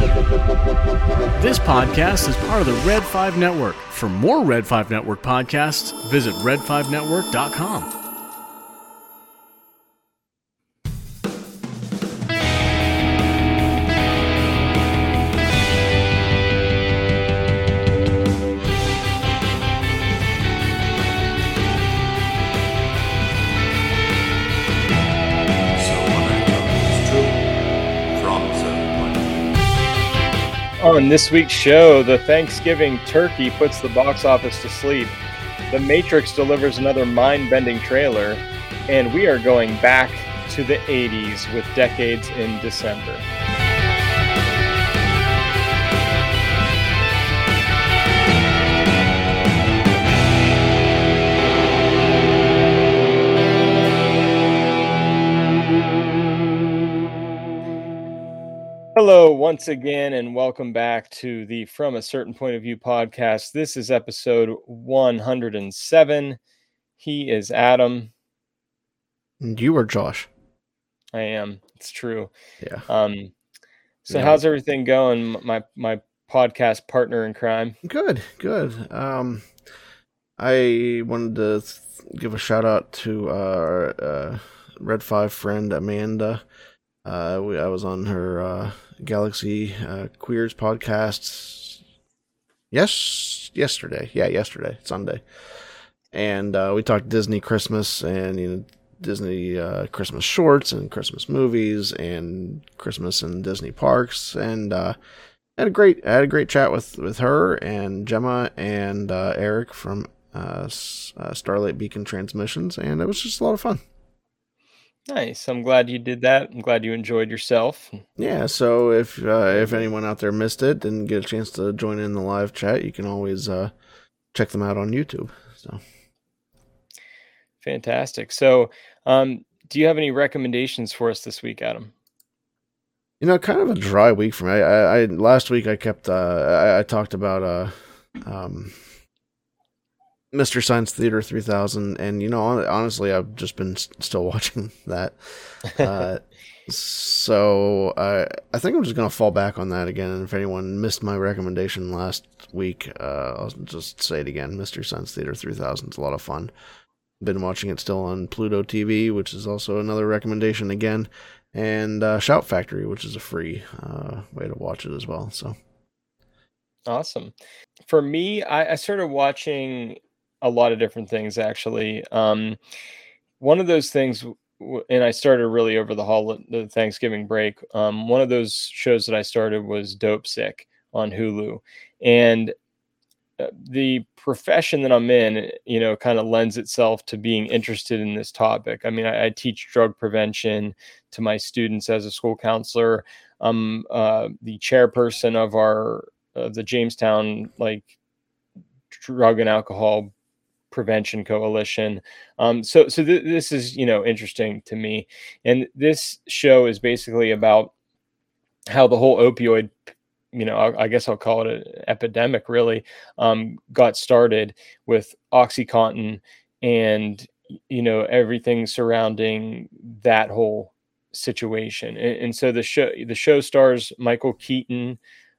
This podcast is part of the Red 5 Network. For more Red 5 Network podcasts, visit red5network.com. On this week's show, the Thanksgiving turkey puts the box office to sleep. The Matrix delivers another mind-bending trailer, and we are going back to the 80s with Decades in December. Hello, once again, and welcome back to the From a Certain Point of View podcast. This is episode 107. He is Adam. And you are Josh. I am. It's true. Yeah. So how's everything going, my podcast partner in crime? Good. I wanted to give a shout out to our Red 5 friend Amanda. I was on her Galaxy Queers podcast yesterday, Sunday, and we talked Disney Christmas and Disney Christmas shorts and Christmas movies and Christmas and Disney parks, and I had a great chat with her and Gemma and Eric from Starlight Beacon Transmissions, and it was just a lot of fun. Nice. I'm glad you did that. I'm glad you enjoyed yourself. Yeah, so if anyone out there missed it, didn't get a chance to join in the live chat, you can always check them out on YouTube. So fantastic. So, do you have any recommendations for us this week, Adam? Kind of a dry week for me. I last week I kept I talked about Mystery Science Theater 3000, and honestly, I've just been still watching that. So I think I'm just gonna fall back on that again. And if anyone missed my recommendation last week, I'll just say it again. Mystery Science Theater 3000 is a lot of fun. Been watching it still on Pluto TV, which is also another recommendation again, and Shout Factory, which is a free way to watch it as well. So awesome. For me, I started watching a lot of different things, actually. One of those things, and I started really over the Thanksgiving break. One of those shows that I started was Dope Sick on Hulu, and the profession that I'm in, kind of lends itself to being interested in this topic. I mean, I teach drug prevention to my students as a school counselor. I'm the chairperson of the Jamestown drug and alcohol prevention coalition. So this is interesting to me, and this show is basically about how the whole opioid, I guess I'll call it an epidemic, really, got started with OxyContin and everything surrounding that whole situation. And so the show stars Michael Keaton.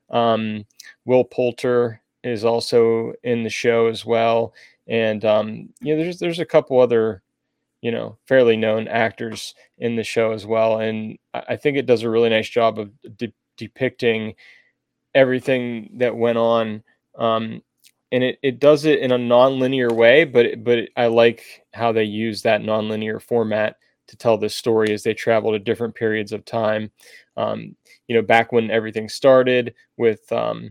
Will Poulter is also in the show as well. And there's a couple other fairly known actors in the show as well, and I think it does a really nice job of depicting everything that went on, and it does it in a non-linear way, but I like how they use that non-linear format to tell this story as they travel to different periods of time. Back when everything started with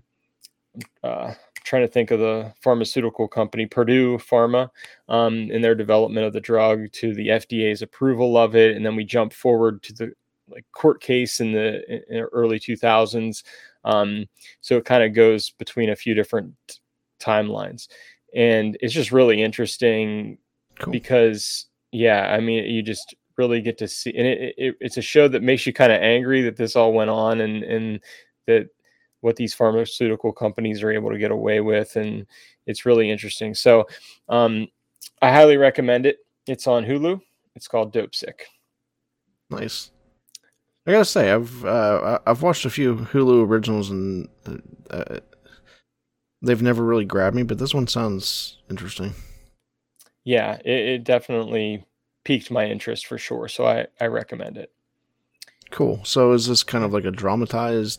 trying to think of the pharmaceutical company, Purdue Pharma, in their development of the drug, to the FDA's approval of it. And then we jump forward to the court case in the early 2000s. So it kind of goes between a few different timelines, and it's just really interesting. Cool. Because you just really get to see, and it's a show that makes you kind of angry that this all went on, and that what these pharmaceutical companies are able to get away with. And it's really interesting. So I highly recommend it. It's on Hulu. It's called Dope Sick. Nice. I gotta say, I've watched a few Hulu originals and they've never really grabbed me, but this one sounds interesting. Yeah, it definitely piqued my interest for sure. So I recommend it. Cool. So is this kind of like a dramatized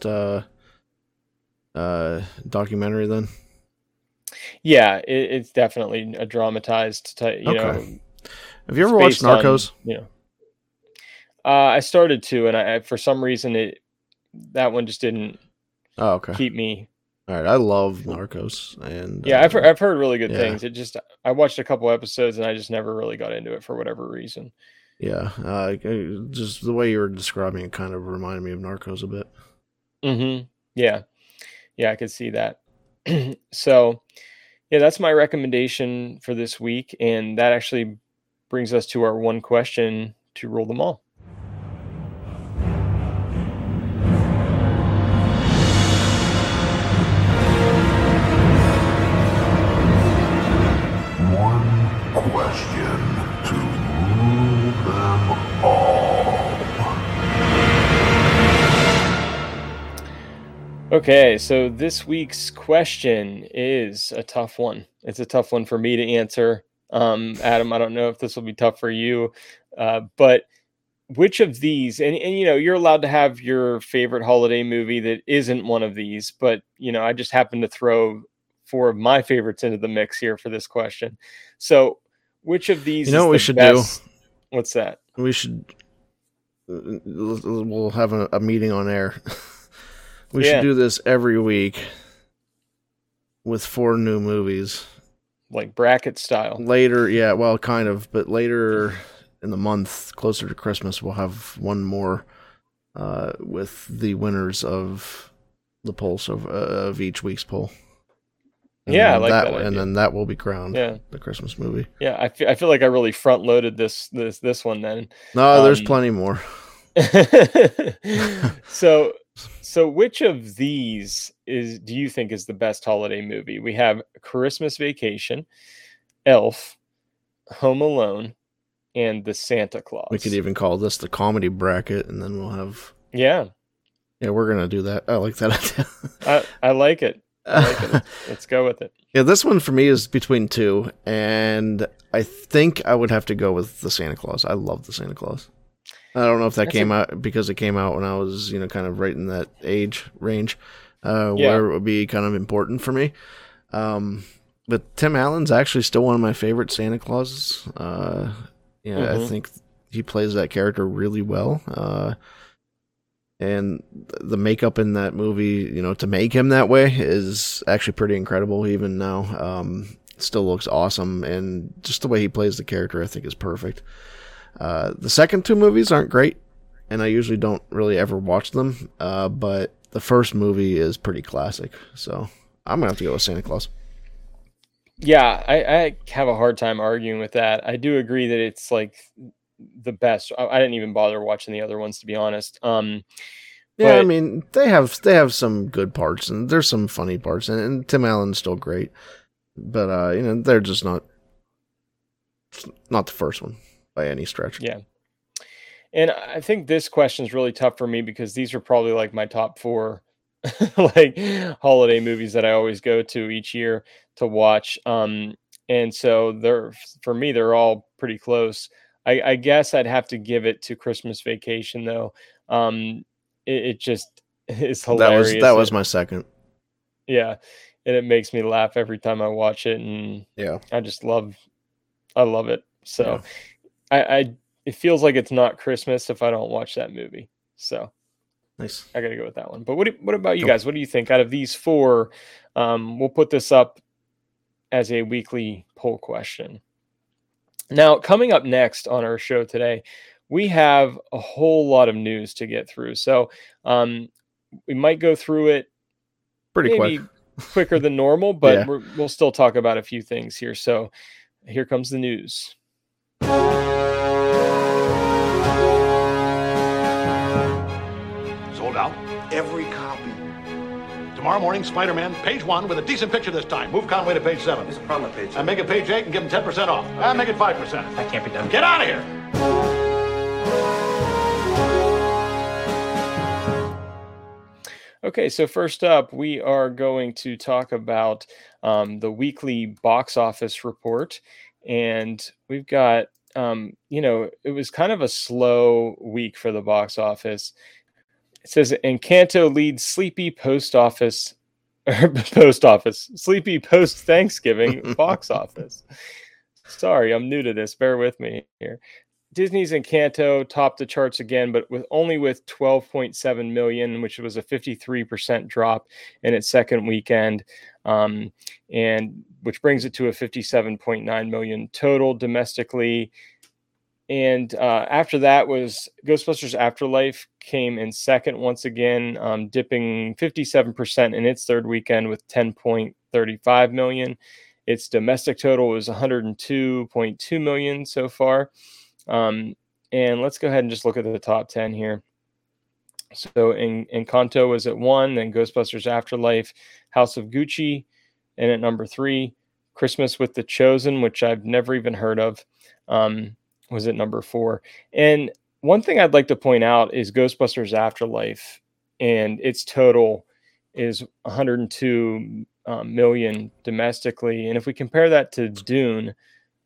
documentary then? Yeah, it's definitely a dramatized type, you know. Have you ever watched Narcos? I started to, and I for some reason that one just didn't keep me. All right, I love Narcos, and yeah, I've heard really good things. I watched a couple episodes, and I just never really got into it for whatever reason. Yeah, just the way you were describing it kind of reminded me of Narcos a bit. Mm-hmm. Yeah, I could see that. So, yeah, that's my recommendation for this week, and that actually brings us to our one question to rule them all. One question to rule them all. Okay, so this week's question is a tough one. It's a tough one for me to answer. Adam, I don't know if this will be tough for you, but which of these, and you know, you're allowed to have your favorite holiday movie that isn't one of these, but you know, I just happen to throw 4 of my favorites into the mix here for this question. So which of these is we should best? What's that? We should, we'll have a meeting on air. We should do this every week with 4 new movies. Like bracket style. Later, yeah, well, kind of, but later in the month, closer to Christmas, we'll have one more with the winners of the polls of each week's poll. And I like that. And then that will be crowned the Christmas movie. Yeah, I feel like I really front loaded this one then. No, there's plenty more. So which of these do you think is the best holiday movie? We have Christmas Vacation, Elf, Home Alone, and The Santa Claus. We could even call this the comedy bracket, and then we'll have... Yeah, we're going to do that. I like that idea. I like it. Let's go with it. Yeah, this one for me is between 2, and I think I would have to go with The Santa Claus. I love The Santa Claus. I don't know if that came out because it came out when I was, kind of right in that age range, where it would be kind of important for me. But Tim Allen's actually still one of my favorite Santa Clauses. I think he plays that character really well. And the makeup in that movie, to make him that way is actually pretty incredible even now. Still looks awesome. And just the way he plays the character, I think is perfect. The second 2 movies aren't great, and I usually don't really ever watch them, but the first movie is pretty classic, so I'm going to have to go with Santa Claus. Yeah, I have a hard time arguing with that. I do agree that it's like the best. I didn't even bother watching the other ones, to be honest. I mean, they have some good parts, and there's some funny parts, and Tim Allen's still great, but, they're just not the first one. By any stretch. Yeah. And I think this question is really tough for me because these are probably like my top 4 like holiday movies that I always go to each year to watch. And so for me, they're all pretty close. I guess I'd have to give it to Christmas Vacation though. It just is hilarious. That was my second. Yeah. And it makes me laugh every time I watch it. And I love it. So it feels like it's not Christmas if I don't watch that movie. So nice. I got to go with that one. But what about you guys? What do you think out of these 4? We'll put this up as a weekly poll question. Now, coming up next on our show today, we have a whole lot of news to get through. So we might go through it pretty quicker than normal, but we'll still talk about a few things here. So here comes the news. Sold out. Every copy. Tomorrow morning, Spider-Man, page 1 with a decent picture this time. Move Conway to page 7. There's a problem with page 7. And make it page 8 and give him 10% off. And make it 5%. That can't be done. Get out of here! Okay, so first up, we are going to talk about the weekly box office report. And we've got, it was kind of a slow week for the box office. It says Encanto leads sleepy post office, sleepy post Thanksgiving box office. Sorry, I'm new to this. Bear with me here. Disney's Encanto topped the charts again, but with 12.7 million, which was a 53% drop in its second weekend, and which brings it to a 57.9 million total domestically. And after that was Ghostbusters Afterlife came in second once again, dipping 57% in its third weekend with 10.35 million. Its domestic total was 102.2 million so far. And let's go ahead and just look at the top 10 here. So Encanto was at 1, then Ghostbusters Afterlife, House of Gucci, and at number 3, Christmas with the Chosen, which I've never even heard of, was at number 4. And one thing I'd like to point out is Ghostbusters Afterlife, and its total is 102 million domestically. And if we compare that to Dune,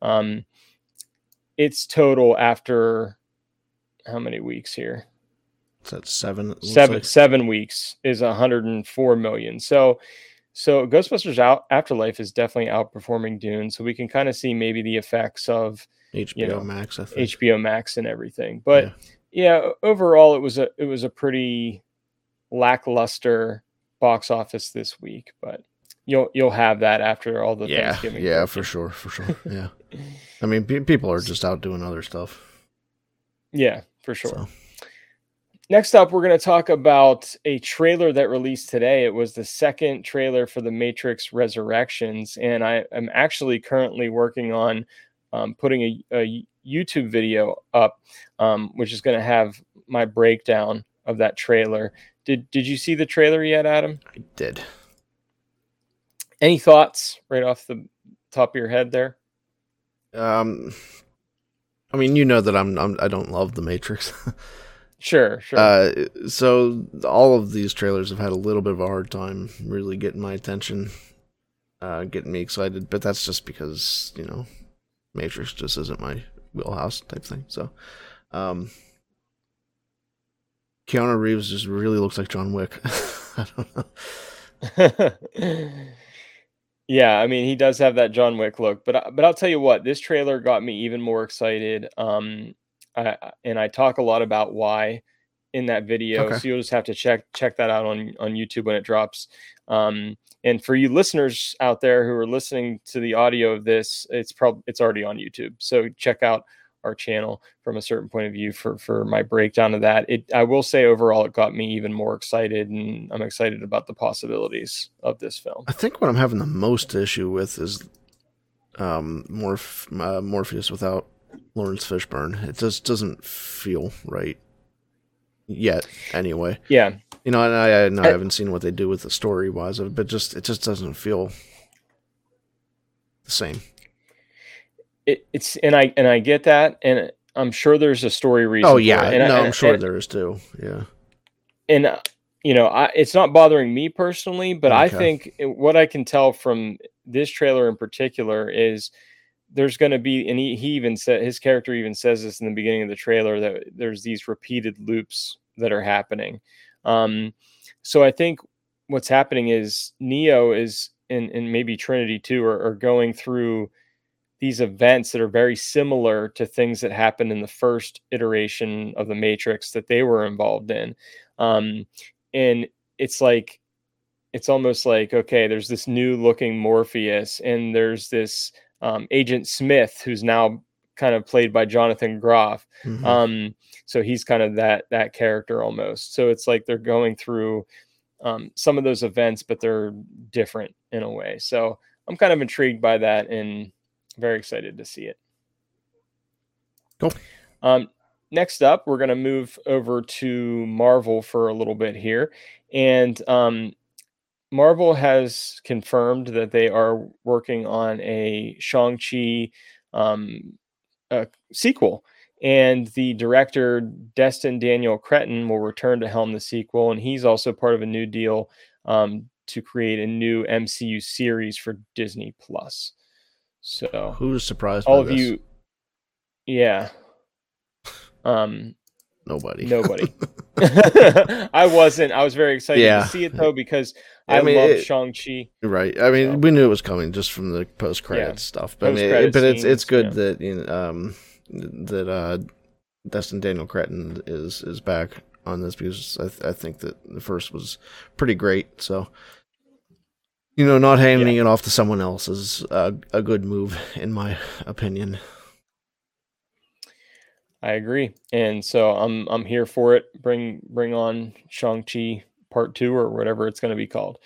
its total after how many weeks here? Is that 7? Seven weeks is 104 million. So Ghostbusters Afterlife is definitely outperforming Dune. So we can kind of see maybe the effects of HBO Max, I think. HBO Max and everything. But yeah, overall it was a pretty lackluster box office this week. But you'll have that after all the Thanksgiving. Yeah, for sure. Yeah. I mean, people are just out doing other stuff. Yeah, for sure. So. Next up, we're going to talk about a trailer that released today. It was the second trailer for The Matrix Resurrections, and I am actually currently working on putting a YouTube video up, which is going to have my breakdown of that trailer. Did you see the trailer yet, Adam? I did. Any thoughts right off the top of your head there? I mean, you know that I don't love The Matrix. Sure. So all of these trailers have had a little bit of a hard time really getting my attention, getting me excited. But that's just because, Matrix just isn't my wheelhouse type thing. So, Keanu Reeves just really looks like John Wick. I don't know. Yeah, I mean, he does have that John Wick look, but I'll tell you what, this trailer got me even more excited. And I talk a lot about why in that video, so you'll just have to check that out on YouTube when it drops. And for you listeners out there who are listening to the audio of this, it's already on YouTube. So check out our channel from a certain point of view for my breakdown of that. I will say overall, it got me even more excited, and I'm excited about the possibilities of this film. I think what I'm having the most issue with is Morpheus without Lawrence Fishburne. It just doesn't feel right yet, anyway. Yeah. And I haven't seen what they do with the story wise of it, but it just doesn't feel the same. It's and I get that, and I'm sure there's a story reason. Oh yeah, for it. I'm sure there is too. Yeah. And it's not bothering me personally, but okay. I think what I can tell from this trailer in particular is there's going to be, and he even said, his character even says this in the beginning of the trailer, that there's these repeated loops that are happening. So I think what's happening is Neo is, and maybe Trinity too, are going through these events that are very similar to things that happened in the first iteration of the Matrix that they were involved in. And it's almost like, okay, there's this new looking Morpheus, and there's this Agent Smith, who's now kind of played by Jonathan Groff. Mm-hmm. So he's kind of that character almost. So it's like they're going through some of those events, but they're different in a way. So I'm kind of intrigued by that and very excited to see it. Cool. Next up, we're going to move over to Marvel for a little bit here. And Marvel has confirmed that they are working on a Shang-Chi sequel. And the director, Destin Daniel Cretton, will return to helm the sequel. And he's also part of a new deal to create a new MCU series for Disney Plus. So who's surprised all by of this? you, yeah. Nobody. I wasn't. I was very excited Yeah. to see it though, because I I mean, love it- Shang-Chi. Right. I mean, So- we knew it was coming just from the post-credits Yeah. stuff. But Post-credit but it's scenes, good yeah. that that Destin Daniel Cretton is back on this, because I think that the first was pretty great. So, not handing it off to someone else is a good move, in my opinion. I agree, and so I'm here for it. Bring on Shang-Chi Part 2 or whatever it's going to be called.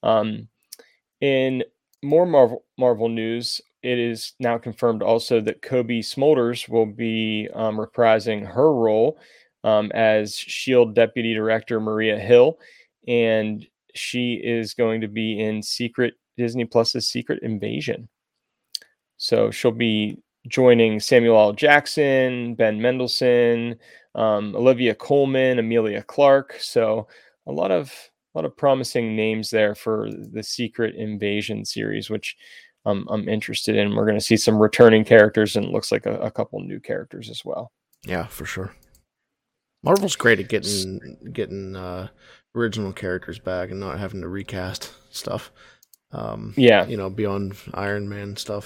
In more Marvel news, it is now confirmed also that Kobe Smulders will be reprising her role as Shield Deputy Director Maria Hill, and she is going to be in Disney Plus's Secret Invasion. So she'll be joining Samuel L. Jackson, Ben Mendelsohn, Olivia Colman, Emilia Clarke. So a lot of promising names there for the Secret Invasion series, which I'm interested in. We're going to see some returning characters, and it looks like a couple new characters as well. Yeah, for sure. Marvel's great at getting original characters back and not having to recast stuff. Beyond Iron Man stuff.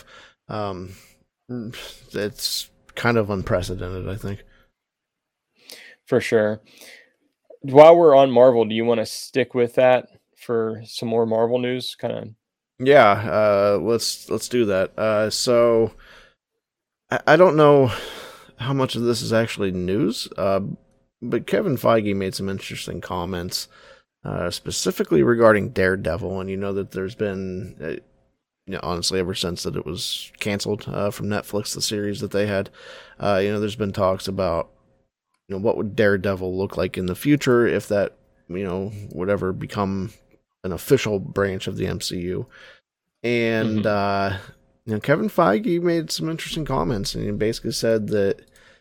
It's kind of unprecedented, I think. For sure. While we're on Marvel, do you want to stick with that for some more Marvel news? Kind of. Yeah, let's do that. So I don't know how much of this is actually news, but Kevin Feige made some interesting comments, specifically regarding Daredevil, and that there's been, honestly, ever since that it was canceled from Netflix, the series that they had, there's been talks about, what would Daredevil look like in the future if that, would ever become an official branch of the MCU. And, Kevin Feige made some interesting comments, and he basically said that,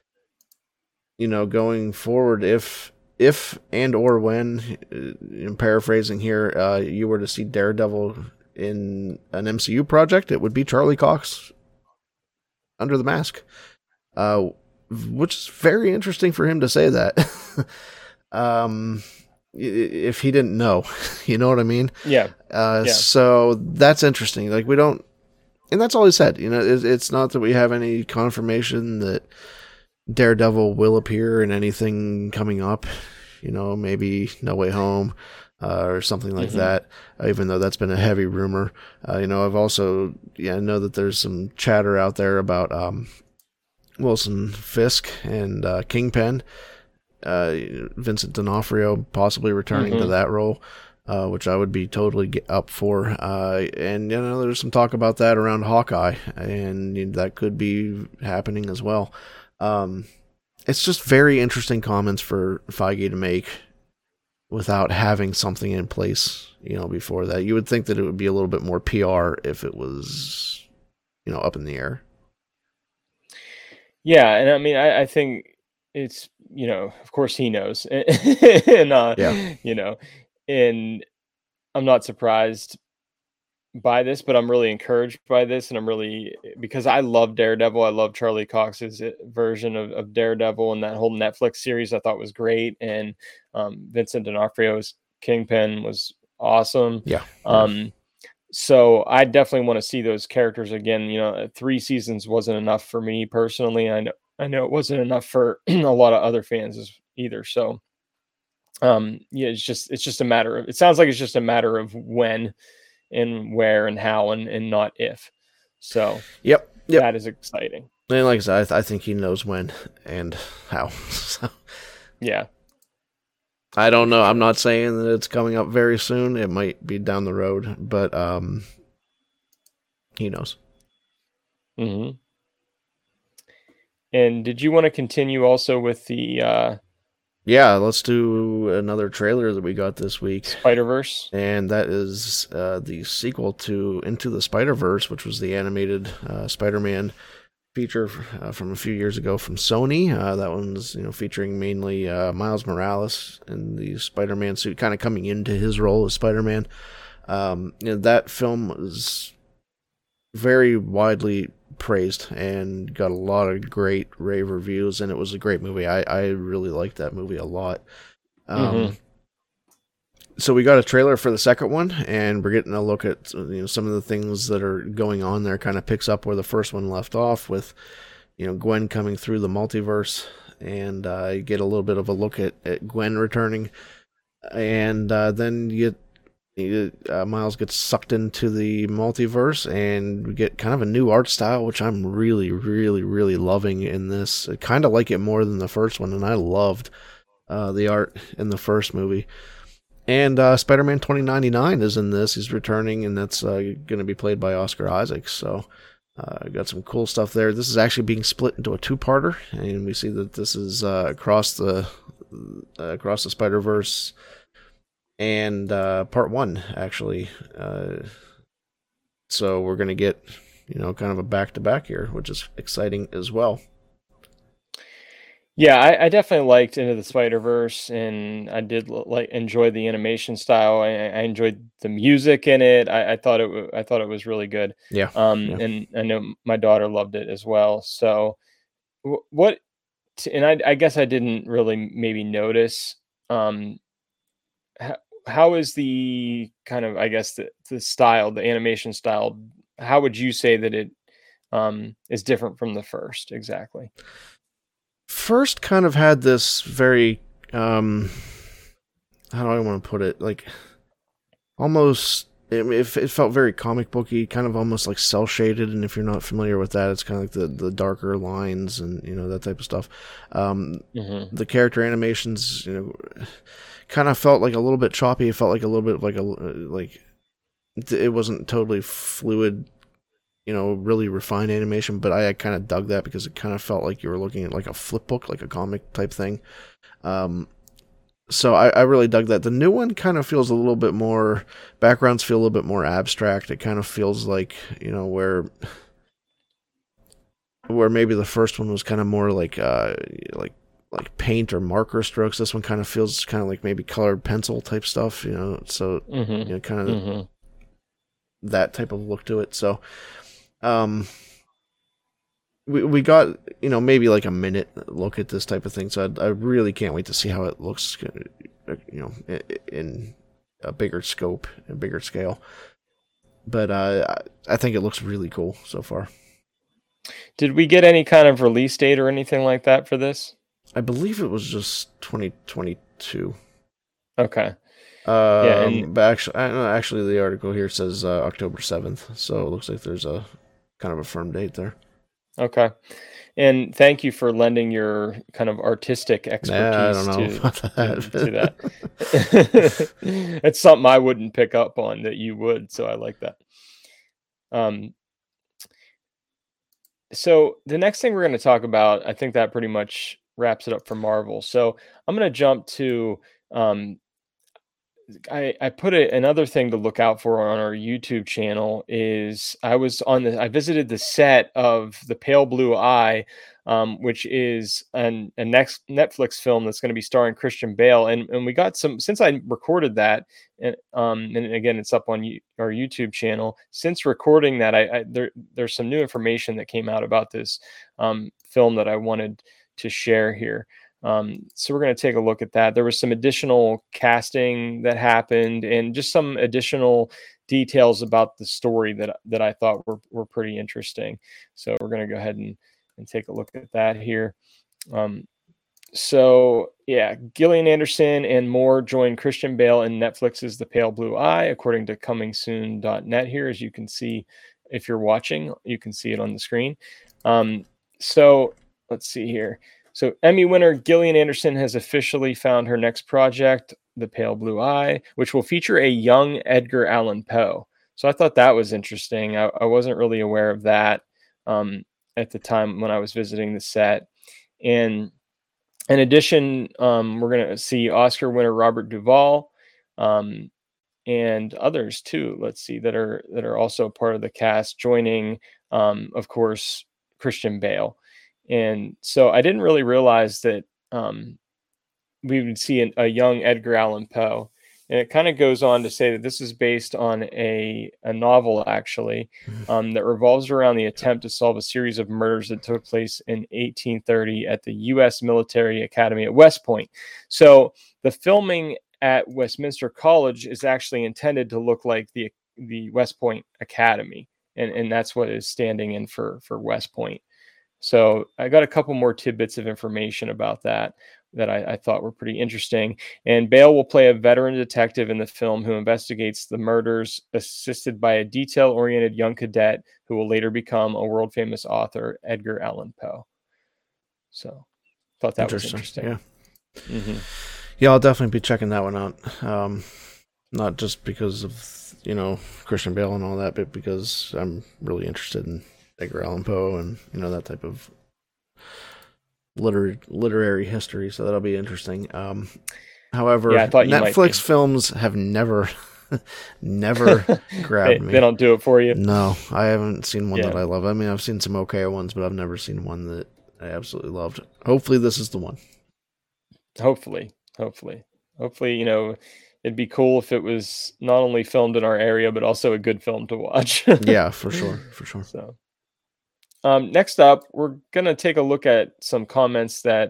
going forward, if and or when, I'm paraphrasing here, you were to see Daredevil in an MCU project, it would be Charlie Cox under the mask, which is very interesting for him to say that. If he didn't know, you know what I mean? Yeah. So that's interesting. Like, we don't, and that's all he said. It's not that we have any confirmation that Daredevil will appear in anything coming up. Maybe No Way Home. Or something like that, even though that's been a heavy rumor. I've also, I know that there's some chatter out there about Wilson Fisk and Kingpin, Vincent D'Onofrio possibly returning to that role, which I would be totally up for. And, there's some talk about that around Hawkeye, and that could be happening as well. It's just very interesting comments for Feige to make without having something in place, before that. You would think that it would be a little bit more PR if it was, up in the air. Yeah, and I mean, I think it's, of course he knows, and and I'm not surprised by this, but I'm really encouraged by this, and because I love Daredevil. I love Charlie Cox's version of Daredevil, and that whole Netflix series I thought was great, and Vincent D'Onofrio's Kingpin was awesome. Yeah. So I definitely want to see those characters again. 3 seasons wasn't enough for me personally. I know it wasn't enough for a lot of other fans either. So it's just a matter of, it sounds like it's just a matter of when and where and how and not if. So yep. That is exciting. And like I said, I think he knows when and how. So, yeah. I don't know. I'm not saying that it's coming up very soon. It might be down the road, but he knows. Mm-hmm. And did you want to continue also with the Yeah, let's do another trailer that we got this week. Spider-Verse. And that is the sequel to Into the Spider-Verse, which was the animated Spider-Man feature from a few years ago from Sony. That one's featuring mainly Miles Morales in the Spider-Man suit, kind of coming into his role as Spider-Man. That film was very widely praised and got a lot of great rave reviews, and it was a great movie. I really liked that movie a lot. So we got a trailer for the second one, and we're getting a look at some of the things that are going on there. Kind of picks up where the first one left off with Gwen coming through the multiverse, and you get a little bit of a look at Gwen returning, and then Miles gets sucked into the multiverse, and we get kind of a new art style, which I'm really, really, really loving in this. I kind of like it more than the first one, and I loved the art in the first movie. And Spider-Man 2099 is in this. He's returning, and that's going to be played by Oscar Isaac. So got some cool stuff there. This is actually being split into a two-parter, and we see that this is across the Spider-Verse and part one, actually. So we're going to get kind of a back-to-back here, which is exciting as well. Yeah, I definitely liked Into the Spider-Verse, and I did enjoy the animation style. I enjoyed the music in it. I thought it was really good. Yeah. And I know my daughter loved it as well. So I guess I didn't really maybe notice how is the kind of, I guess, the style, the animation style, how would you say that it is different from the first exactly? First kind of had this very, how do I want to put it? Like, almost, it felt very comic booky, kind of almost like cel shaded. And if you're not familiar with that, it's kind of like the darker lines and, that type of stuff. The character animations, kind of felt like a little bit choppy. It felt like a little bit like it wasn't totally fluid, really refined animation, but I kind of dug that because it kind of felt like you were looking at like a flip book, like a comic type thing. So I really dug that. The new one kind of feels a little bit more, backgrounds feel a little bit more abstract. It kind of feels like, where maybe the first one was kind of more like paint or marker strokes. This one kind of feels kind of like maybe colored pencil type stuff, so, kind of that type of look to it. So, we got maybe like a minute look at this type of thing, so I really can't wait to see how it looks in a bigger scope and bigger scale. But I think it looks really cool so far. Did we get any kind of release date or anything like that for this? I believe it was just 2022. Okay. But actually the article here says October 7th, so it looks like there's a kind of a firm date there. Okay. And thank you for lending your kind of artistic expertise to that. It's something I wouldn't pick up on that you would, so I like that. So the next thing we're going to talk about, I think that pretty much wraps it up for Marvel. So I'm going to jump to I put another thing to look out for on our YouTube channel is I visited the set of The Pale Blue Eye, which is a next Netflix film that's going to be starring Christian Bale. And we got since I recorded that, and again, it's up on our YouTube channel. Since recording that, there's some new information that came out about this film that I wanted to share here. So we're going to take a look at that. There was some additional casting that happened and just some additional details about the story that I thought were pretty interesting. So we're going to go ahead and take a look at that here. So yeah, Gillian Anderson and more join Christian Bale in Netflix's The Pale Blue Eye, according to comingsoon.net here. As you can see, if you're watching, you can see it on the screen. So let's see here. So Emmy winner Gillian Anderson has officially found her next project, The Pale Blue Eye, which will feature a young Edgar Allan Poe. So I thought that was interesting. I wasn't really aware of that at the time when I was visiting the set. And in addition, we're going to see Oscar winner Robert Duvall and others too. Let's see that are also part of the cast joining. Of course, Christian Bale. And so I didn't really realize that we would see a young Edgar Allan Poe. And it kind of goes on to say that this is based on a novel, actually, that revolves around the attempt to solve a series of murders that took place in 1830 at the U.S. Military Academy at West Point. So the filming at Westminster College is actually intended to look like the West Point Academy. And that's what is standing in for West Point. So I got a couple more tidbits of information about that I thought were pretty interesting. And Bale will play a veteran detective in the film who investigates the murders, assisted by a detail-oriented young cadet who will later become a world-famous author, Edgar Allan Poe. So thought that was interesting. Yeah. Mm-hmm. Yeah, I'll definitely be checking that one out. Not just because of, Christian Bale and all that, but because I'm really interested in Edgar Allan Poe and, that type of literary history, so that'll be interesting. However, Netflix films have never grabbed me. They don't do it for you? No, I haven't seen one that I love. I mean, I've seen some okay ones, but I've never seen one that I absolutely loved. Hopefully this is the one. Hopefully, it'd be cool if it was not only filmed in our area, but also a good film to watch. Yeah, for sure. So, next up, we're going to take a look at some comments that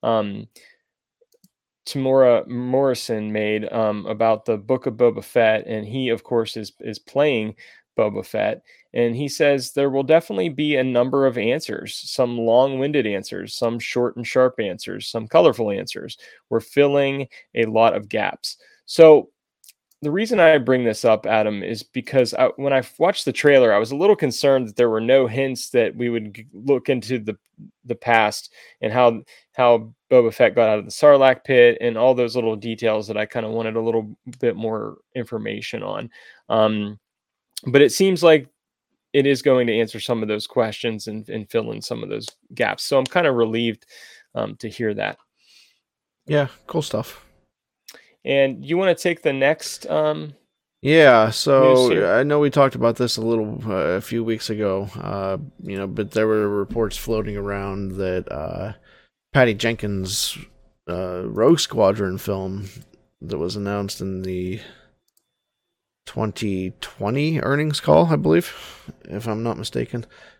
Tamora Morrison made about the Book of Boba Fett. And he, of course, is playing Boba Fett. And he says there will definitely be a number of answers, some long-winded answers, some short and sharp answers, some colorful answers. We're filling a lot of gaps. So the reason I bring this up, Adam, is because when I watched the trailer, I was a little concerned that there were no hints that we would look into the past and how Boba Fett got out of the Sarlacc pit and all those little details that I kind of wanted a little bit more information on. But it seems like it is going to answer some of those questions and fill in some of those gaps. So I'm kind of relieved to hear that. Yeah, cool stuff. And you want to take the next? Yeah, so I know we talked about this a few weeks ago, but there were reports floating around that Patty Jenkins' Rogue Squadron film that was announced in the 2020 earnings call, I believe, if I'm not mistaken,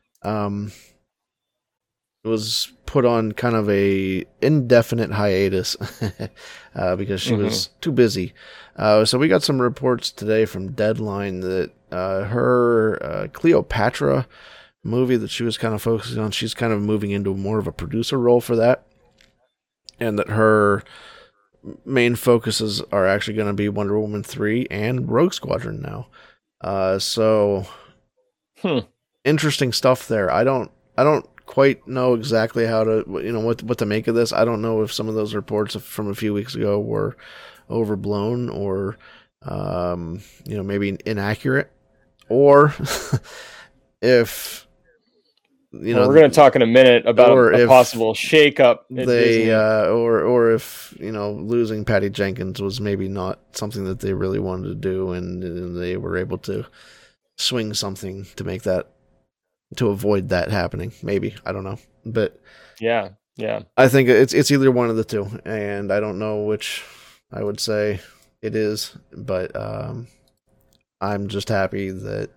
was put on kind of a indefinite hiatus because she was too busy. So we got some reports today from Deadline that her Cleopatra movie that she was kind of focusing on, she's kind of moving into more of a producer role for that, and that her main focuses are actually going to be Wonder Woman 3 and Rogue Squadron now. Interesting stuff there. I don't quite know exactly how to, what to make of this. I don't know if some of those reports from a few weeks ago were overblown or, maybe inaccurate, or if, we're going to talk in a minute about a possible shakeup. Or if, losing Patty Jenkins was maybe not something that they really wanted to do, and they were able to swing something to make that, to avoid that happening. Maybe, I don't know, but yeah, I think it's either one of the two, and I don't know which I would say it is, but I'm just happy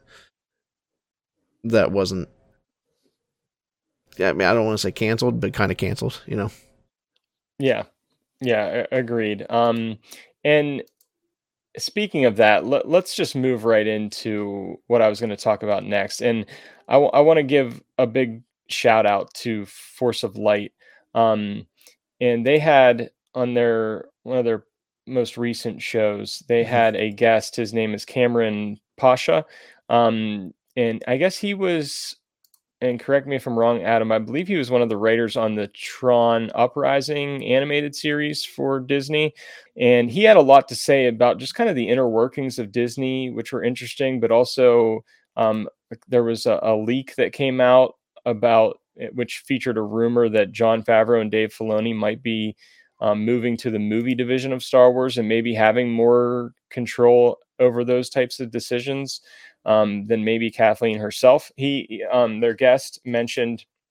that wasn't. Yeah, I mean, I don't want to say canceled, but kind of canceled, Yeah, agreed. And speaking of that, let's just move right into what I was going to talk about next. And I want to give a big shout out to Force of Light. And they had on one of their most recent shows, they had a guest. His name is Cameron Pasha. And I guess he was, and correct me if I'm wrong, Adam, I believe he was one of the writers on the Tron Uprising animated series for Disney. And he had a lot to say about just kind of the inner workings of Disney, which were interesting, but also there was a leak that came out about which featured a rumor that Jon Favreau and Dave Filoni might be moving to the movie division of Star Wars and maybe having more control over those types of decisions than maybe Kathleen herself. Their guest mentioned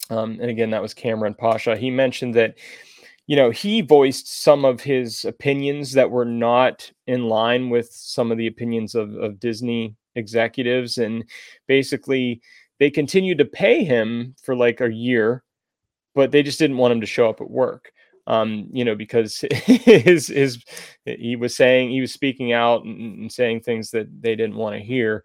And again, that was Cameron Pasha. He mentioned that, he voiced some of his opinions that were not in line with some of the opinions of Disney executives. And basically, they continued to pay him for like a year, but they just didn't want him to show up at work. Because he was speaking out and saying things that they didn't want to hear.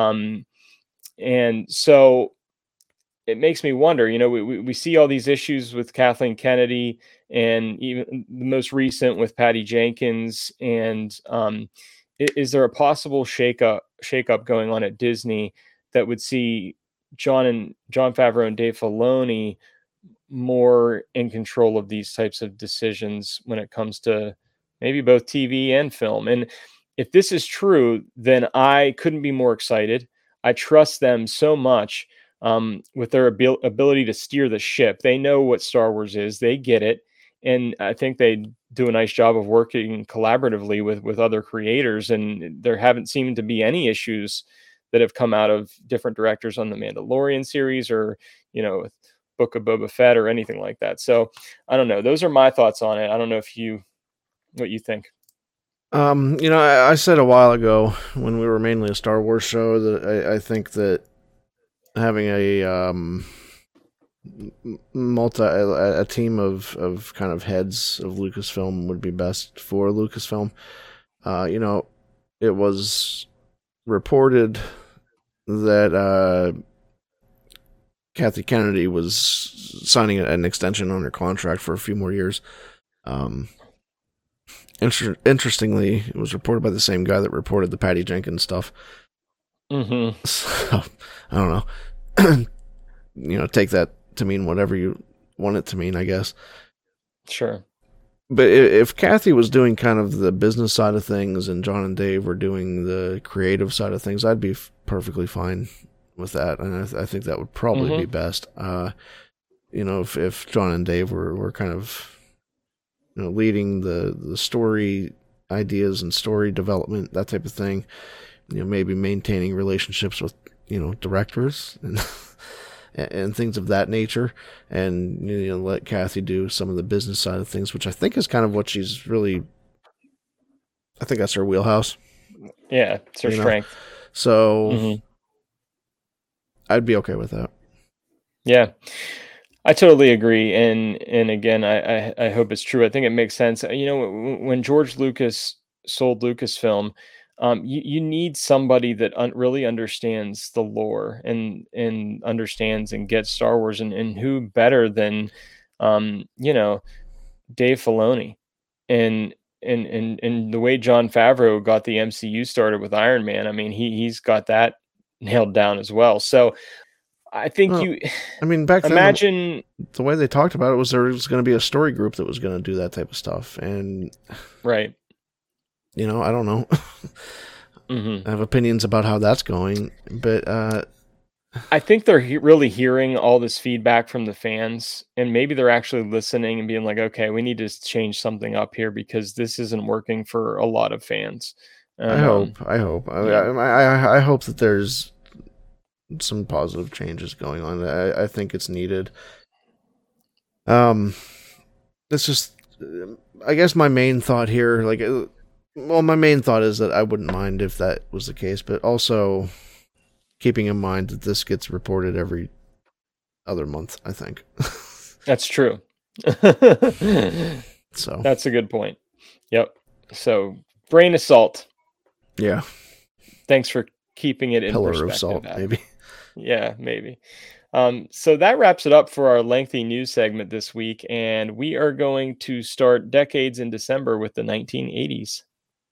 And so it makes me wonder, we see all these issues with Kathleen Kennedy and even the most recent with Patty Jenkins. And is there a possible shakeup going on at Disney that would see John Favreau and Dave Filoni more in control of these types of decisions when it comes to maybe both TV and film? And if this is true, then I couldn't be more excited. I trust them so much with their ability to steer the ship. They know what Star Wars is. They get it. And I think they do a nice job of working collaboratively with other creators. And there haven't seemed to be any issues that have come out of different directors on the Mandalorian series or, with Book of Boba Fett or anything like that. So I don't know. Those are my thoughts on it. I don't know what you think. I said a while ago when we were mainly a Star Wars show that I think that having a team of kind of heads of Lucasfilm would be best for Lucasfilm. It was reported that Kathy Kennedy was signing an extension on her contract for a few more years. Interestingly, it was reported by the same guy that reported the Patty Jenkins stuff. Mm-hmm. So, I don't know. Take that to mean whatever you want it to mean, I guess. Sure. But if Kathy was doing kind of the business side of things and John and Dave were doing the creative side of things, I'd be perfectly fine with that. And I think that would probably be best. If John and Dave were kind of leading the story ideas and story development, that type of thing, maybe maintaining relationships with, directors and things of that nature, and let Kathy do some of the business side of things, which I think is kind of what she's really, I think that's her wheelhouse. Yeah, it's her strength. So I'd be okay with that. Yeah. I totally agree, and again, I hope it's true. I think it makes sense. When George Lucas sold Lucasfilm, you need somebody that really understands the lore and understands and gets Star Wars, and who better than Dave Filoni, and the way Jon Favreau got the MCU started with Iron Man. I mean, he's got that nailed down as well. So I think back then, imagine the way they talked about it was there was going to be a story group that was going to do that type of stuff, and right. I don't know. I have opinions about how that's going, but I think they're really hearing all this feedback from the fans, and maybe they're actually listening and being like, okay, we need to change something up here because this isn't working for a lot of fans. I hope. I hope that there's some positive changes going on. I think it's needed. It's just, I guess my main thought here, my main thought is that I wouldn't mind if that was the case, but also keeping in mind that this gets reported every other month, I think. That's true. So that's a good point. Yep. So grain of salt. Yeah. Thanks for keeping it in pillar perspective. Of salt, maybe. Yeah, maybe. So that wraps it up for our lengthy news segment this week, and we are going to start Decades in December with the 1980s.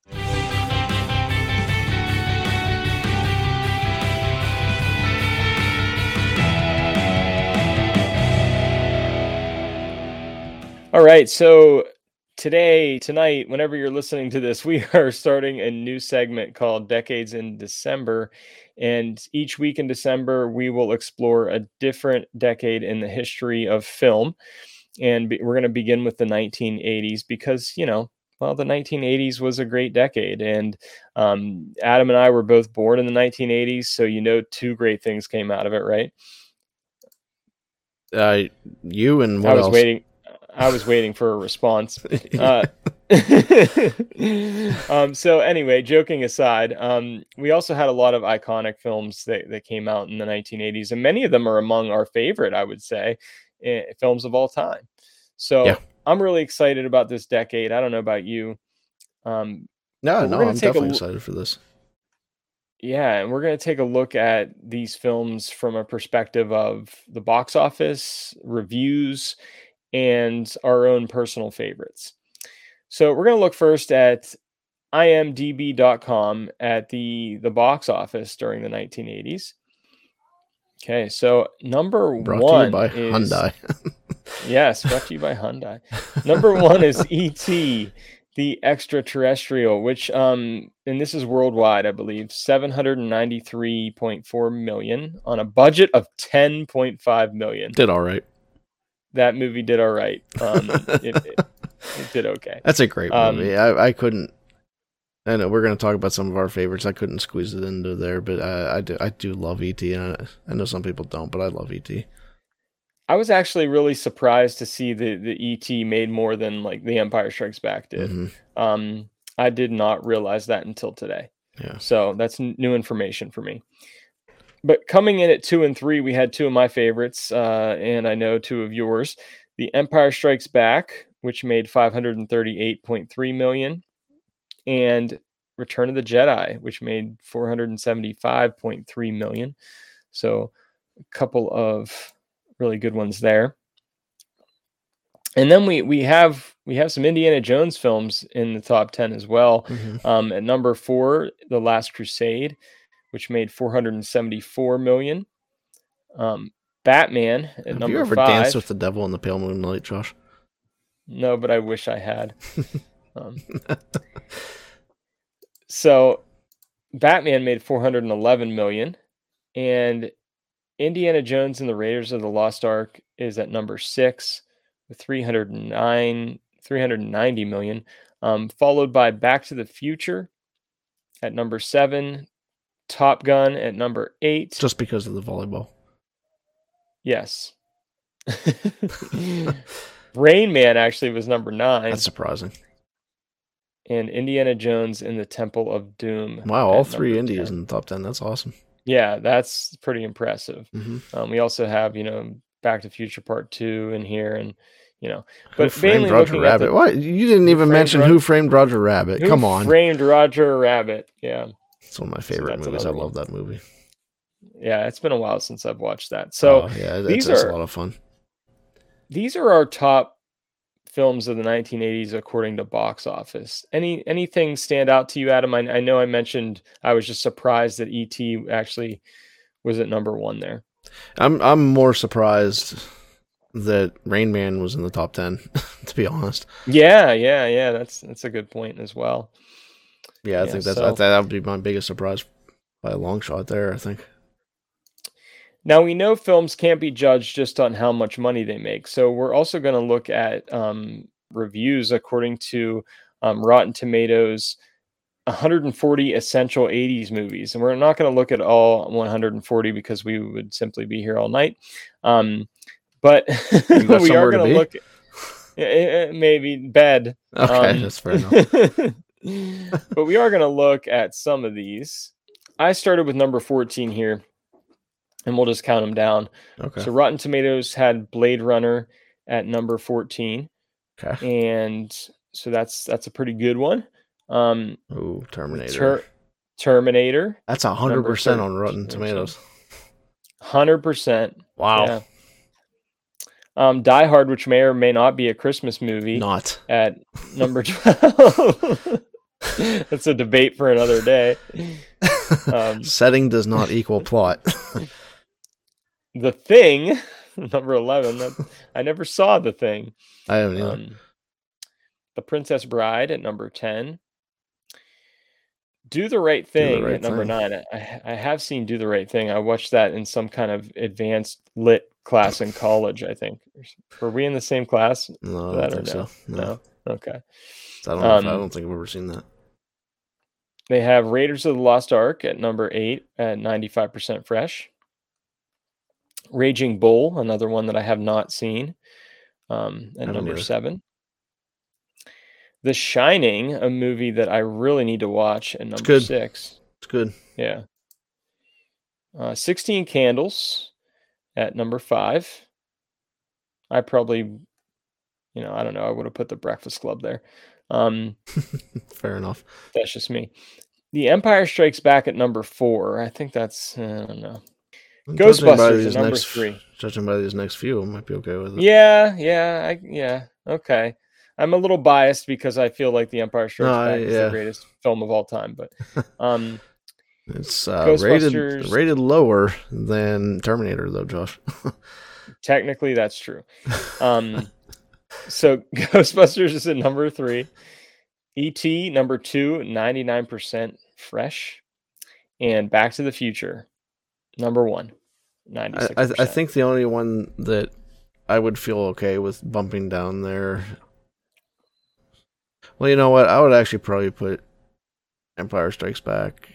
All right, so tonight, whenever you're listening to this, we are starting a new segment called Decades in December. And each week in December, we will explore a different decade in the history of film. And we're going to begin with the 1980s because, the 1980s was a great decade. And Adam and I were both born in the 1980s. So, two great things came out of it, right? You and what else? I was waiting for a response. So anyway, joking aside, we also had a lot of iconic films that came out in the 1980s, and many of them are among our favorite, I would say, films of all time. So Yeah. I'm really excited about this decade. I don't know about you. No, I'm definitely excited for this. Yeah, and we're going to take a look at these films from a perspective of the box office, reviews, and our own personal favorites. So we're going to look first at imdb.com at the box office during the 1980s. Okay, so number Brought one to you by is Hyundai. Yes, brought to you by Hyundai. Number one is E.T., the Extraterrestrial, which and this is worldwide, I believe, 793.4 million on a budget of 10.5 million. Did all right. That movie did all right. It did okay. That's a great movie. I couldn't. I know we're going to talk about some of our favorites. I couldn't squeeze it into there, but I do love E.T. And I know some people don't, but I love E.T. I was actually really surprised to see the E.T. made more than like The Empire Strikes Back did. Mm-hmm. I did not realize that until today. Yeah. So that's new information for me. But coming in at 2 and 3, we had two of my favorites, and I know two of yours. The Empire Strikes Back, which made 538.3 million, and Return of the Jedi, which made 475.3 million. So a couple of really good ones there. And then we have some Indiana Jones films in the top 10 as well. Mm-hmm. At number 4, The Last Crusade, which made 474 million. Batman at Have number you ever 5. danced with the devil in the pale moonlight, Josh? No, but I wish I had. So Batman made 411 million, and Indiana Jones and the Raiders of the Lost Ark is at number 6 with 390 million, followed by Back to the Future at number 7, Top Gun at number 8. Just because of the volleyball. Yes. Rain Man actually was number 9. That's surprising. And Indiana Jones in the Temple of Doom. Wow, all 3 Indies in the top 10. That's awesome. Yeah, that's pretty impressive. Mm-hmm. We also have, Back to the Future Part 2 in here, and but Who Framed mainly Roger looking Rabbit? at What? You didn't even mention Who Framed Roger Rabbit. Come on. Who Framed Roger Rabbit? Yeah, it's one of my favorite movies. I love that movie. Yeah, it's been a while since I've watched that. So that's a lot of fun. These are our top films of the 1980s according to box office. Anything stand out to you, Adam? I know I mentioned I was just surprised that E.T. actually was at number 1 there. I'm more surprised that Rain Man was in the top 10, to be honest. Yeah. That's a good point as well. Yeah, I think that would be my biggest surprise by a long shot there, I think. Now, we know films can't be judged just on how much money they make. So we're also going to look at reviews according to Rotten Tomatoes, 140 essential 80s movies. And we're not going to look at all 140 because we would simply be here all night. But we are going to look at maybe bed. Okay, that's fair enough. But we are going to look at some of these. I started with number 14 here, and we'll just count them down. Okay. So Rotten Tomatoes had Blade Runner at number 14. Okay. And so that's a pretty good one. Terminator. Terminator. That's 100% on Rotten Tomatoes. 100%. Wow. Yeah. Die Hard, which may or may not be a Christmas movie. Not. At number 12. That's a debate for another day. Setting does not equal plot. The Thing, number 11. I never saw The Thing. I haven't either. The Princess Bride at number 10. Do the Right Thing at number 9. I have seen Do the Right Thing. I watched that in some kind of advanced lit class in college, I think. Were we in the same class? No, I don't think so. No? Okay. I don't think I've ever seen that. They have Raiders of the Lost Ark at number 8 at 95% fresh. Raging Bull, another one that I have not seen, at Haven't number either. 7. The Shining, a movie that I really need to watch, at number good. 6. It's good. Yeah. 16 Candles at number 5. I probably, I don't know, I would have put The Breakfast Club there. Fair enough. That's just me. The Empire Strikes Back at number 4. I think that's, I don't know. Ghostbusters at number 3. Judging by these next few, I might be okay with it. Yeah, okay. I'm a little biased because I feel like The Empire Strikes Back is the greatest film of all time, but it's Ghostbusters, rated lower than Terminator, though, Josh. Technically, that's true. So Ghostbusters is at number 3. E.T. number 2, 99% fresh, and Back to the Future number 1, 96%. I think the only one that I would feel okay with bumping down there. Well, you know what? I would actually probably put Empire Strikes Back.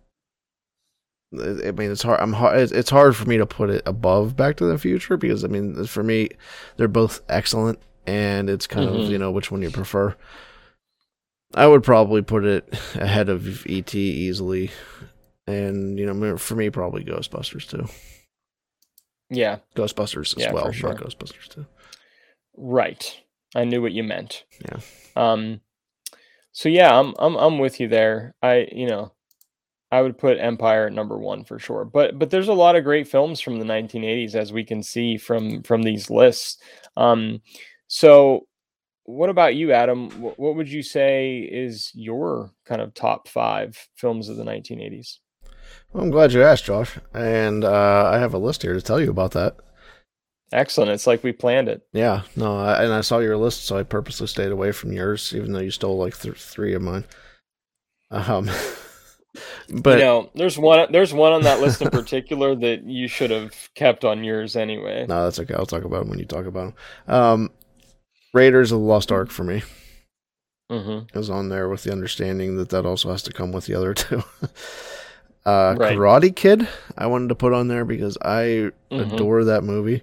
I mean, it's hard. It's hard for me to put it above Back to the Future because, I mean, for me, they're both excellent, and it's kind of which one you prefer. I would probably put it ahead of E.T. easily, and for me, probably Ghostbusters too. Yeah, Ghostbusters as well, sure. not Ghostbusters too. Right, I knew what you meant. Yeah. So yeah, I'm with you there. I would put Empire at number 1 for sure. But there's a lot of great films from the 1980s, as we can see from these lists. So what about you, Adam? What would you say is your kind of top 5 films of the 1980s? Well, I'm glad you asked, Josh. And I have a list here to tell you about that. Excellent. It's like we planned it. Yeah. No, I saw your list, so I purposely stayed away from yours, even though you stole like 3 of mine. But there's one on that list in particular that you should have kept on yours anyway. No, that's okay. I'll talk about them when you talk about them. Raiders of the Lost Ark for me is on there with the understanding that also has to come with the other 2. Right. Karate Kid I wanted to put on there because I adore that movie.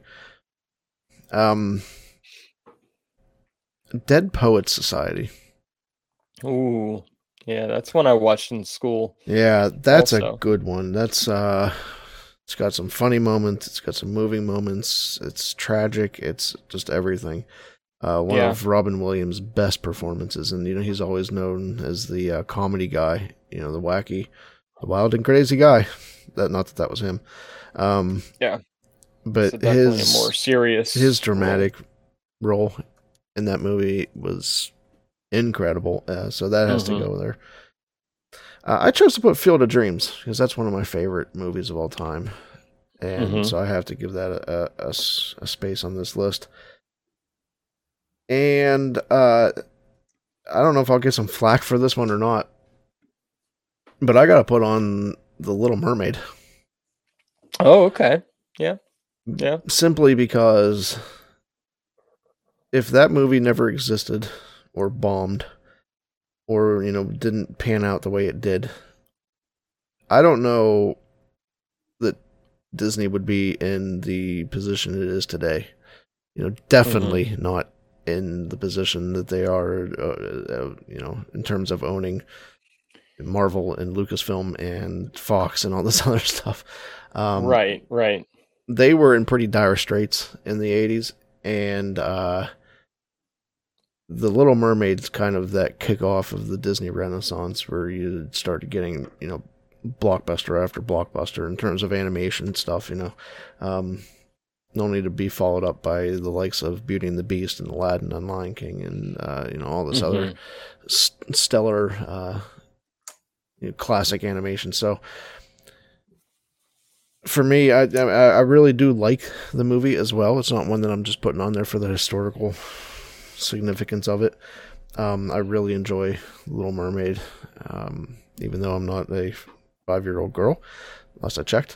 Dead Poets Society. Ooh. Yeah, that's one I watched in school. Yeah, that's also a good one. That's it's got some funny moments, it's got some moving moments, it's tragic, it's just everything. One of Robin Williams' best performances, and he's always known as the comedy guy, the wacky, the wild and crazy guy. Not that was him. Yeah. But his more serious dramatic role in that movie was incredible, so that has to go there. I chose to put Field of Dreams because that's one of my favorite movies of all time, and so I have to give that a space on this list. And I don't know if I'll get some flack for this one or not, but I gotta put on The Little Mermaid. Oh, okay. Yeah. Simply because if that movie never existed or bombed or, didn't pan out the way it did, I don't know that Disney would be in the position it is today. Definitely not in the position that they are, in terms of owning Marvel and Lucasfilm and Fox and all this other stuff. Right. They were in pretty dire straits in the 80s, and The Little Mermaid's kind of that kickoff of the Disney Renaissance where you started getting, blockbuster after blockbuster in terms of animation stuff, only to be followed up by the likes of Beauty and the Beast and Aladdin and Lion King and, all this other stellar classic animation. So for me, I really do like the movie as well. It's not one that I'm just putting on there for the historical significance of it. I really enjoy Little Mermaid, even though I'm not a 5-year-old girl, last I checked.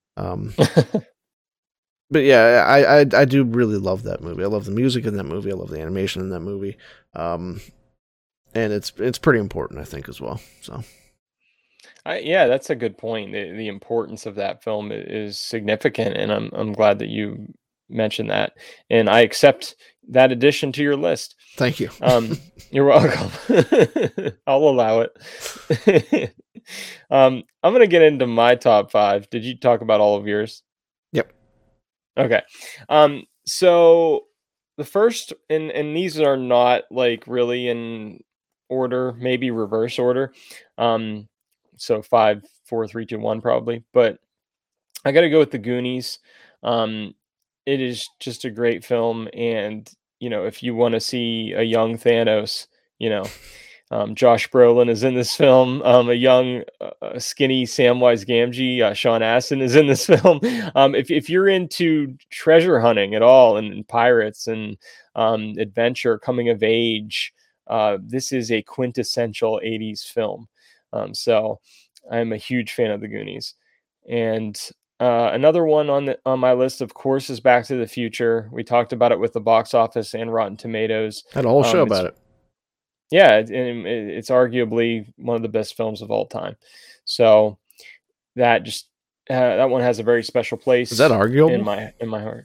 But yeah, I do really love that movie. I love the music in that movie. I love the animation in that movie. And it's pretty important, I think, as well. So Yeah, that's a good point. The importance of that film is significant, and I'm glad that you mentioned that. And I accept that addition to your list. Thank you. You're welcome. I'll allow it. I'm gonna get into my top 5. Did you talk about all of yours? Yep. Okay. So the first, and these are not like really in order, maybe reverse order. So 5, 4, 3, 2, 1 probably, but I got to go with The Goonies. It is just a great film, and if you want to see a young Thanos, Josh Brolin is in this film. A young, skinny Samwise Gamgee, Sean Astin is in this film. If you're into treasure hunting at all, and pirates and adventure, coming of age, this is a quintessential 80s film. So I'm a huge fan of The Goonies. And another one on my list, of course, is Back to the Future. We talked about it with the box office and Rotten Tomatoes. Had a whole show about it. Yeah, it's arguably one of the best films of all time. So that one has a very special place. Is that arguable in my heart?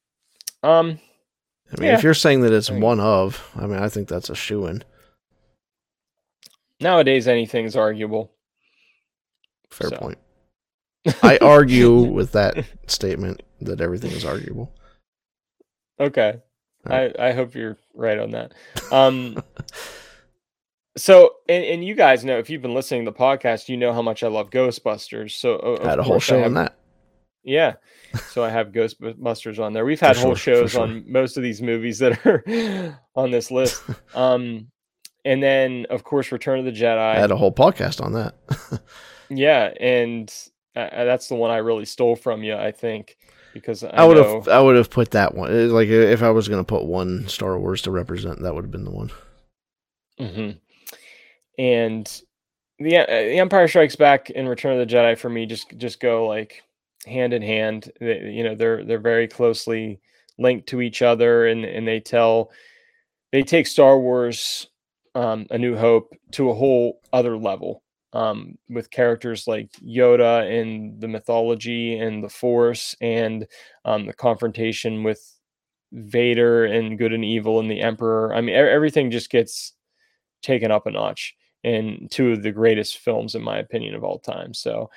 If you're saying that it's one of, I think that's a shoo-in. Nowadays, anything's arguable. Fair point. I argue with that statement that everything is arguable. Okay. Right. I hope you're right on that. So, and you guys know, if you've been listening to the podcast, you know how much I love Ghostbusters. So I had a whole show on that. Yeah. So I have Ghostbusters on there. We've had whole shows on most of these movies that are on this list. And then, of course, Return of the Jedi. I had a whole podcast on that. Yeah, and that's the one I really stole from you, I think, because I would have put that one. Like, if I was going to put one Star Wars to represent, that would have been the one. Mm-hmm. And the Empire Strikes Back and Return of the Jedi for me just go like hand in hand. They're very closely linked to each other, and they take Star Wars, A New Hope, to a whole other level. With characters like Yoda and the mythology and the Force, and the confrontation with Vader and good and evil and the Emperor. I mean, everything just gets taken up a notch in two of the greatest films, in my opinion, of all time. So,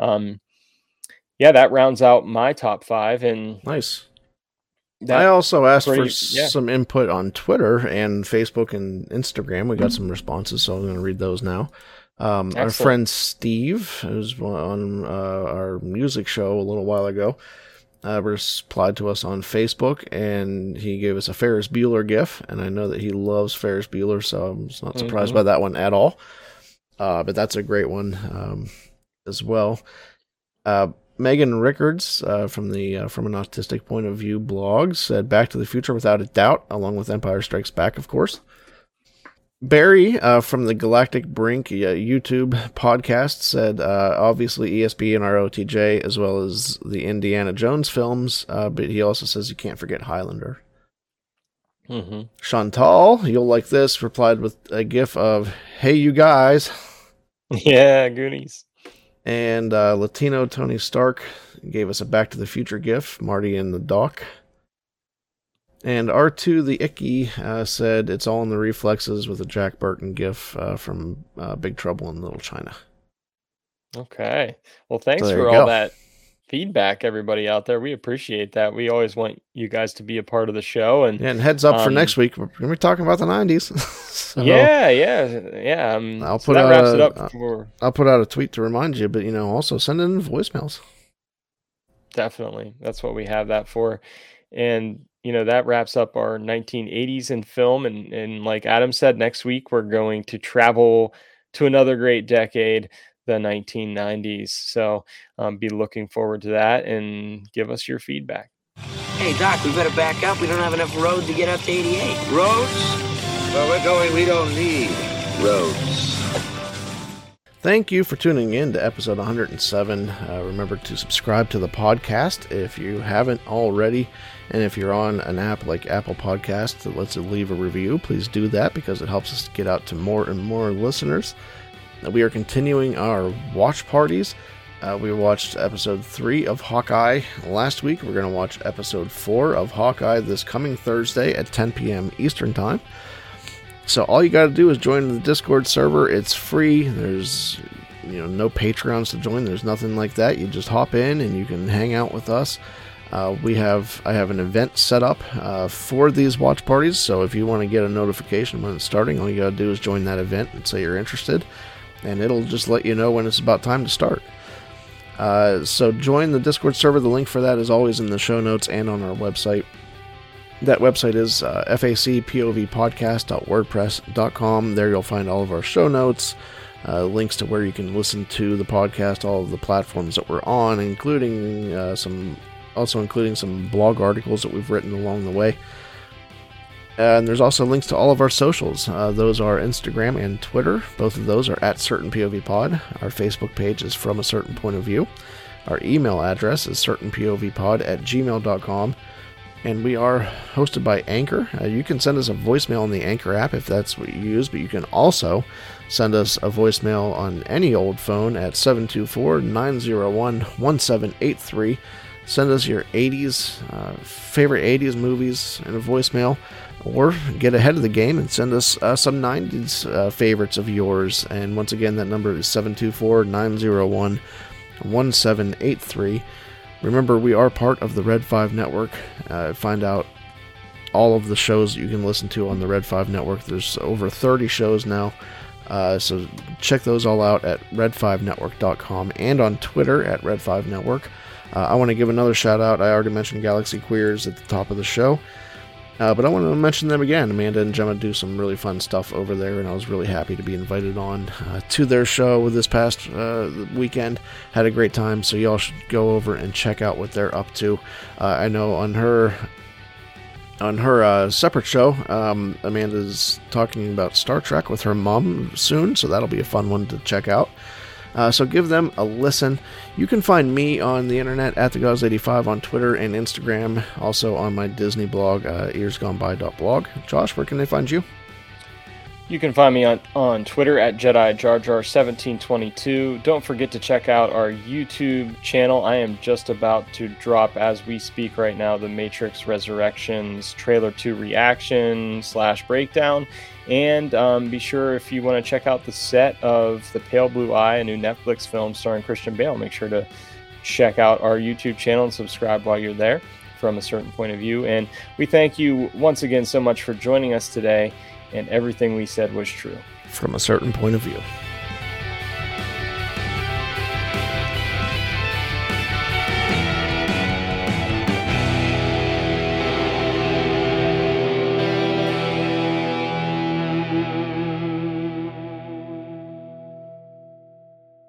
that rounds out my top 5. And nice. I also asked for some input on Twitter and Facebook and Instagram. We got some responses, so I'm going to read those now. Our friend Steve, who's on our music show a little while ago, replied to us on Facebook, and he gave us a Ferris Bueller gif, and I know that he loves Ferris Bueller, so I'm not surprised by that one at all. But that's a great one as well. Megan Rickards from the From an Autistic Point of View blog said Back to the Future without a doubt, along with Empire Strikes Back, of course. Barry from the Galactic Brink YouTube podcast said obviously ESP and ROTJ, as well as the Indiana Jones films, but he also says you can't forget Highlander. Mm-hmm. Chantal, you'll like this, replied with a gif of "Hey you guys." Yeah, Goonies. And Latino Tony Stark gave us a Back to the Future gif, Marty and the Doc. And R2 the Icky said it's all in the reflexes, with a Jack Burton gif from Big Trouble in Little China. Okay. Well, thanks for all that feedback, everybody out there. We appreciate that. We always want you guys to be a part of the show. And heads up for next week, we're going to be talking about the 90s. So yeah. That wraps it up for... I'll put out a tweet to remind you, but also send in voicemails. Definitely. That's what we have that for. And that wraps up our 1980s in film. And like Adam said, next week we're going to travel to another great decade, the 1990s. So be looking forward to that, and give us your feedback. Hey, Doc, we better back up. We don't have enough road to get up to 88. Roads? Where we're going, we don't need roads. Thank you for tuning in to episode 107. Remember to subscribe to the podcast if you haven't already. And if you're on an app like Apple Podcasts that lets you leave a review, please do that, because it helps us get out to more and more listeners. We are continuing our watch parties. We watched episode 3 of Hawkeye last week. We're going to watch episode 4 of Hawkeye this coming Thursday at 10 p.m. Eastern Time. So all you got to do is join the Discord server. It's free. There's no Patreons to join. There's nothing like that. You just hop in and you can hang out with us. I have an event set up for these watch parties. So if you want to get a notification when it's starting, all you got to do is join that event and say you're interested, and it'll just let you know when it's about time to start. So join the Discord server. The link for that is always in the show notes and on our website. That website is facpovpodcast.wordpress.com. There you'll find all of our show notes, links to where you can listen to the podcast, all of the platforms that we're on, including some blog articles that we've written along the way. And there's also links to all of our socials. Those are Instagram and Twitter. Both of those are at CertainPOVPod. Our Facebook page is From a Certain Point of View. Our email address is certainpovpod@gmail.com. And we are hosted by Anchor. You can send us a voicemail on the Anchor app if that's what you use, but you can also send us a voicemail on any old phone at 724-901-1783. Send us your favorite 80s movies in a voicemail, or get ahead of the game and send us some 90s favorites of yours. And once again, that number is 724-901-1783. Remember, we are part of the Red 5 Network. Find out all of the shows that you can listen to on the Red 5 Network. There's over 30 shows now. So check those all out at red5network.com and on Twitter at Red5Network. I want to give another shout out. I already mentioned Galaxy Queers at the top of the show, but I want to mention them again. Amanda and Gemma do some really fun stuff over there, and I was really happy to be invited on to their show this past weekend. Had a great time, so y'all should go over and check out what they're up to. I know on her separate show, Amanda's talking about Star Trek with her mom soon, so that'll be a fun one to check out. So give them a listen. You can find me on the internet at TheGauze85 on Twitter and Instagram. Also on my Disney blog, earsgoneby.blog. Josh, where can they find you? You can find me on Twitter at JediJarJar1722. Don't forget to check out our YouTube channel. I am just about to drop, as we speak right now, the Matrix Resurrections Trailer 2 reaction / breakdown. And be sure, if you want to check out the set of The Pale Blue Eye, a new Netflix film starring Christian Bale, make sure to check out our YouTube channel and subscribe while you're there, From a Certain Point of View. And we thank you once again so much for joining us today, and everything we said was true. From a Certain Point of View.